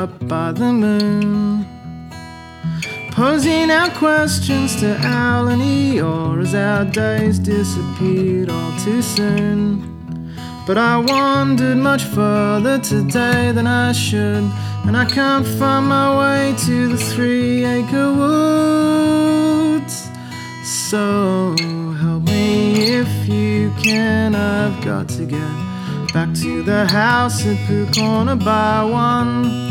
up by the moon, posing our questions to Al and Eeyore as our days disappeared all too soon. But I wandered much further today than I should, and I can't find my way to the 3-acre woods. So help me if you can, I've got to get back to the house at Pooh Corner by 1.